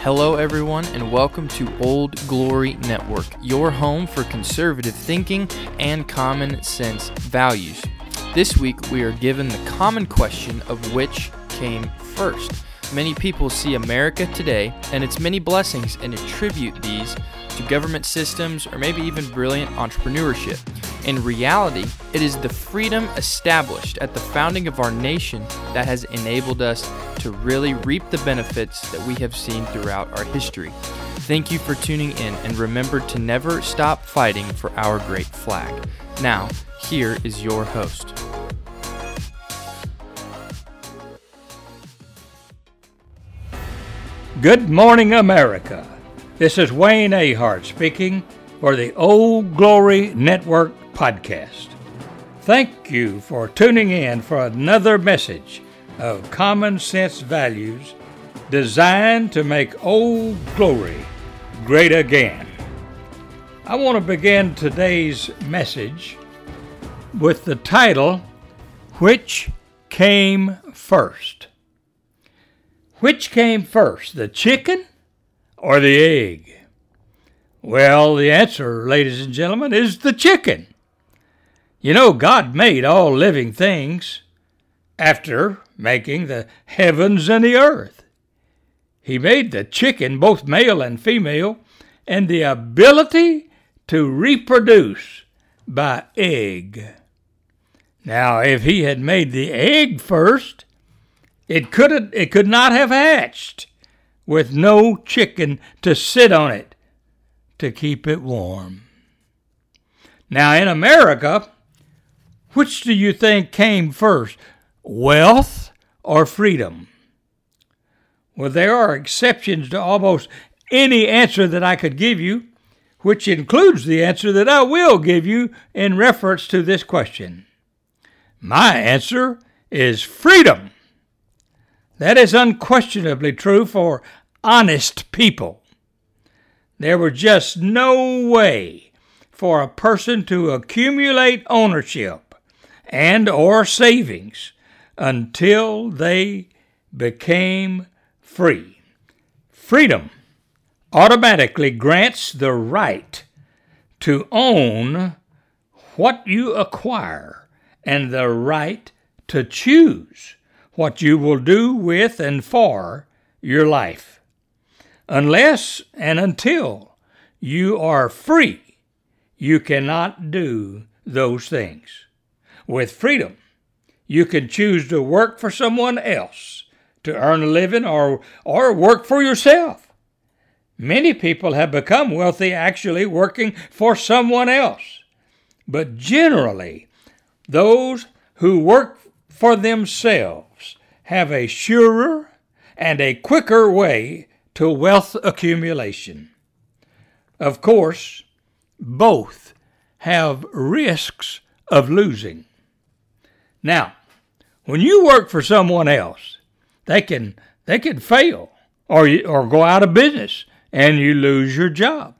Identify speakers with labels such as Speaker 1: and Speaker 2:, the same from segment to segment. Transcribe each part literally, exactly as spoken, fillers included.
Speaker 1: Hello everyone and welcome to Old Glory Network, your home for conservative thinking and common sense values. This week we are given the common question of which came first. Many people see America today and its many blessings and attribute these to government systems or maybe even brilliant entrepreneurship. In reality, it is the freedom established at the founding of our nation that has enabled us to really reap the benefits that we have seen throughout our history. Thank you for tuning in, and remember to never stop fighting for our great flag. Now, here is your host.
Speaker 2: Good morning, America. This is Wayne Ahart speaking for the Old Glory Network podcast. Thank you for tuning in for another message of common sense values designed to make Old Glory great again. I want to begin today's message with the title, Which Came First? Which came first, the chicken or the egg? Well, the answer, ladies and gentlemen, is the chicken. You know, God made all living things after making the heavens and the earth. He made the chicken, both male and female, and the ability to reproduce by egg. Now, if he had made the egg first, it could it could not have hatched with no chicken to sit on it to keep it warm. Now, in America, which do you think came first, wealth or freedom? Well, there are exceptions to almost any answer that I could give you, which includes the answer that I will give you in reference to this question. My answer is freedom. That is unquestionably true for honest people. There was just no way for a person to accumulate ownership and or savings until they became free. Freedom automatically grants the right to own what you acquire and the right to choose what you will do with and for your life. Unless and until you are free, you cannot do those things. With freedom, you can choose to work for someone else to earn a living or, or work for yourself. Many people have become wealthy actually working for someone else. But generally, those who work for themselves have a surer and a quicker way to wealth accumulation. Of course, both have risks of losing. Now, when you work for someone else, they can they can fail or or go out of business and you lose your job.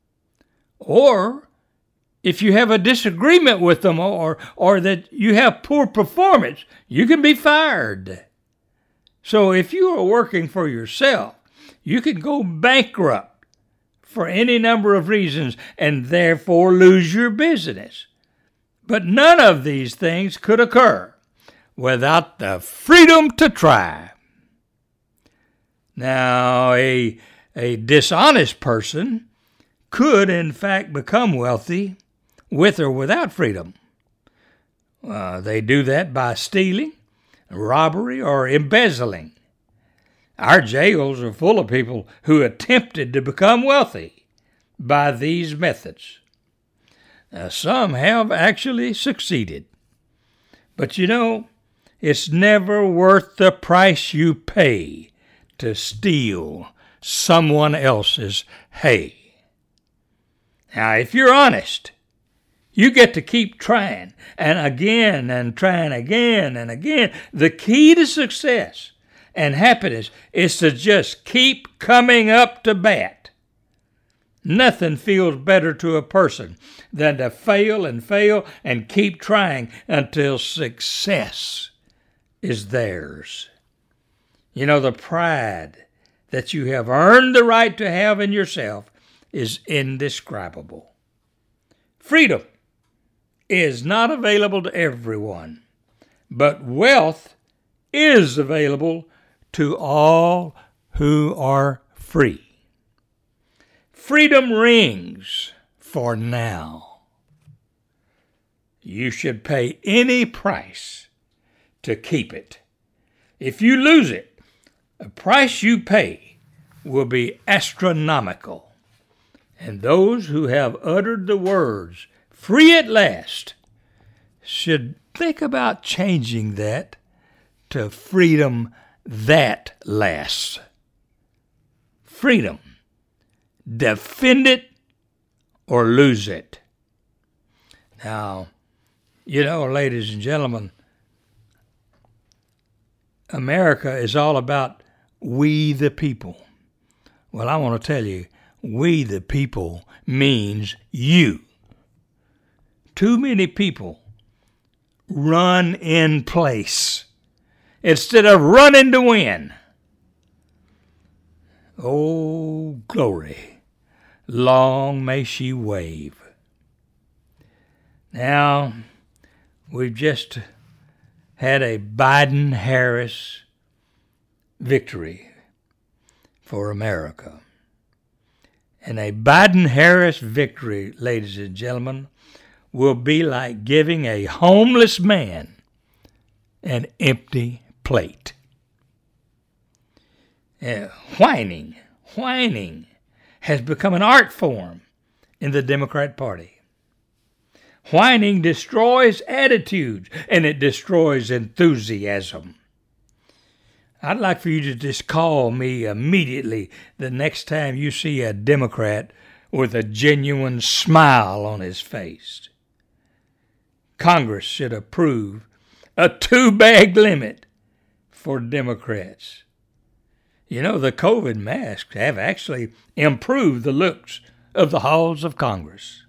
Speaker 2: Or if you have a disagreement with them or or that you have poor performance, you can be fired. So if you are working for yourself, you can go bankrupt for any number of reasons and therefore lose your business. But none of these things could occur without the freedom to try. Now, a, a dishonest person could, in fact, become wealthy with or without freedom. Uh, they do that by stealing, robbery, or embezzling. Our jails are full of people who attempted to become wealthy by these methods. Now, some have actually succeeded. But you know, it's never worth the price you pay to steal someone else's hay. Now, if you're honest, you get to keep trying and again and trying again and again. The key to success and happiness is to just keep coming up to bat. Nothing feels better to a person than to fail and fail and keep trying until success is theirs. You know, the pride that you have earned the right to have in yourself is indescribable. Freedom is not available to everyone, but wealth is available to all who are free. Freedom rings for now. You should pay any price to keep it. If you lose it, the price you pay will be astronomical. And those who have uttered the words, "free at last," should think about changing that to "freedom that lasts." Freedom. Defend it or lose it. Now, you know, ladies and gentlemen, America is all about we the people. Well, I want to tell you, we the people means you. Too many people run in place instead of running to win. Oh, glory, long may she wave. Now, we've just had a Biden-Harris victory for America. And a Biden-Harris victory, ladies and gentlemen, will be like giving a homeless man an empty plate. Uh, whining, whining has become an art form in the Democrat Party. Whining destroys attitudes and it destroys enthusiasm. I'd like for you to just call me immediately the next time you see a Democrat with a genuine smile on his face. Congress should approve a two-bag limit for Democrats. You know, the COVID masks have actually improved the looks of the halls of Congress.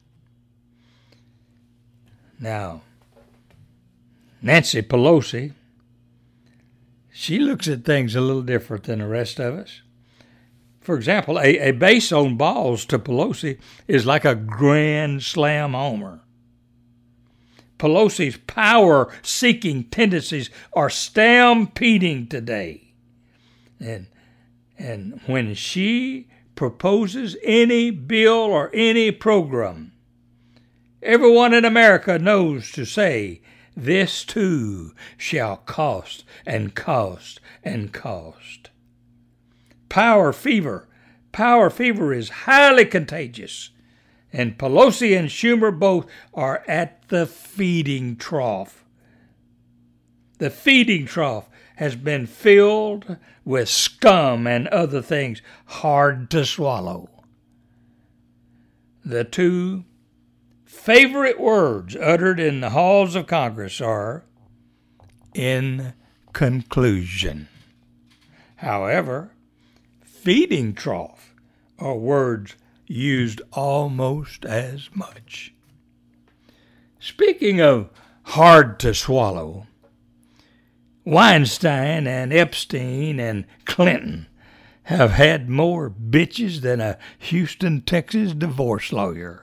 Speaker 2: Now, Nancy Pelosi, she looks at things a little different than the rest of us. For example, a, a base on balls to Pelosi is like a grand slam homer. Pelosi's power-seeking tendencies are stampeding today. And, and when she proposes any bill or any program, everyone in America knows to say, "This too shall cost and cost and cost." Power fever. Power fever is highly contagious. And Pelosi and Schumer both are at the feeding trough. The feeding trough has been filled with scum and other things hard to swallow. The two favorite words uttered in the halls of Congress are, "in conclusion." However, feeding trough are words used almost as much. Speaking of hard to swallow, Weinstein and Epstein and Clinton have had more bitches than a Houston, Texas divorce lawyer.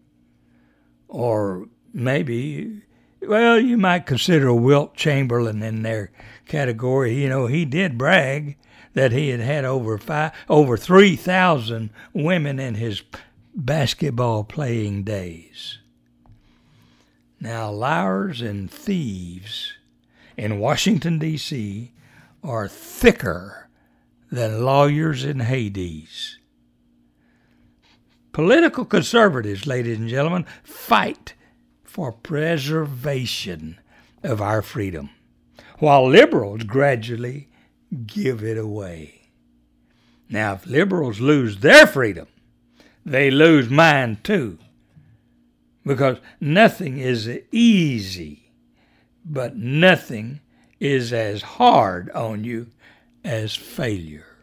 Speaker 2: Or maybe, well, you might consider Wilt Chamberlain in their category. You know, he did brag that he had had over five, over three thousand women in his basketball playing days. Now, liars and thieves in Washington, D C are thicker than lawyers in Hades. Political conservatives, ladies and gentlemen, fight for preservation of our freedom, while liberals gradually give it away. Now, if liberals lose their freedom, they lose mine too, because nothing is easy, but nothing is as hard on you as failure.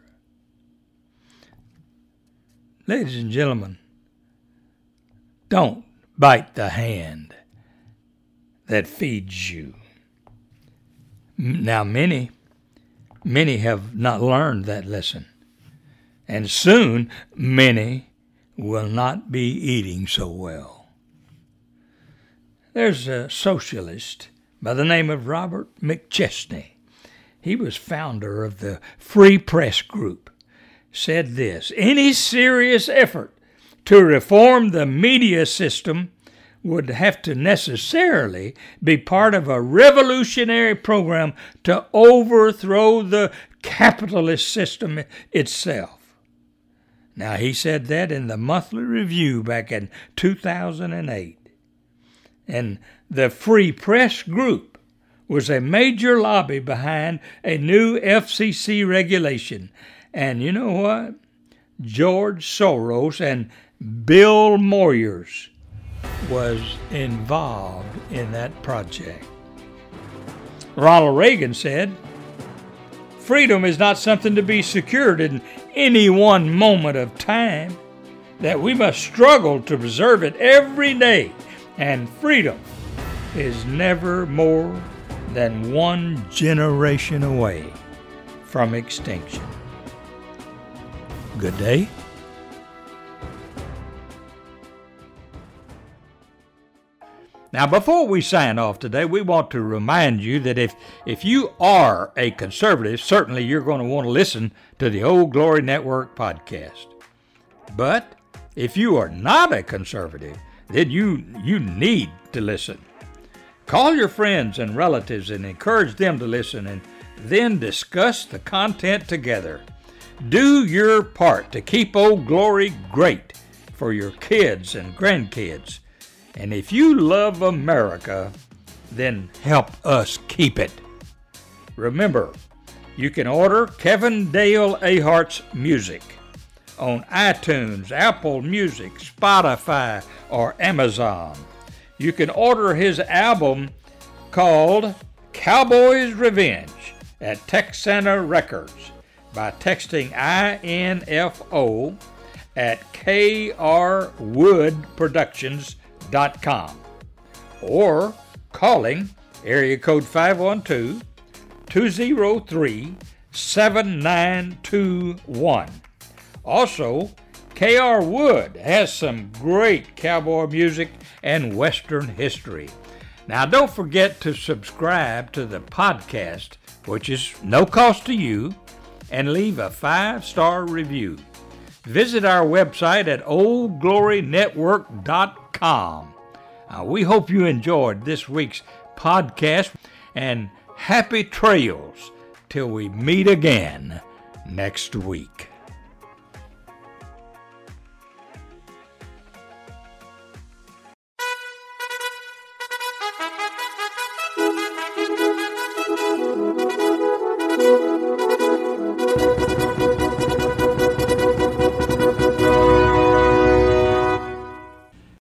Speaker 2: Ladies and gentlemen, don't bite the hand that feeds you. Now, many, many have not learned that lesson. and soon many will not be eating so well. There's a socialist by the name of Robert McChesney. He was founder of the Free Press Group. Said this: any serious effort to reform the media system would have to necessarily be part of a revolutionary program to overthrow the capitalist system itself. Now, he said that in the Monthly Review back in two thousand eight. And the Free Press Group was a major lobby behind a new F C C regulation. And you know what? George Soros and Bill Moyers was involved in that project. Ronald Reagan said, freedom is not something to be secured in any one moment of time, that we must struggle to preserve it every day, and freedom is never more than one generation away from extinction. Good day. Now, before we sign off today, we want to remind you that if, if you are a conservative, certainly you're going to want to listen to the Old Glory Network podcast. But if you are not a conservative, then you, you need to listen. Call your friends and relatives and encourage them to listen, and then discuss the content together. Do your part to keep Old Glory great for your kids and grandkids. And if you love America, then help us keep it. Remember, you can order Kevin Dale Ahart's music on iTunes, Apple Music, Spotify, or Amazon. You can order his album called Cowboy's Revenge at Texana Records by texting I N F O at K R Wood Productions dot com or calling area code five one two, two zero three, seven nine two one. Also, K R Wood has some great cowboy music and Western history. Now, don't forget to subscribe to the podcast, which is no cost to you, and leave a five-star review. Visit our website at old glory network dot com. Uh, we hope you enjoyed this week's podcast, and happy trails till we meet again next week.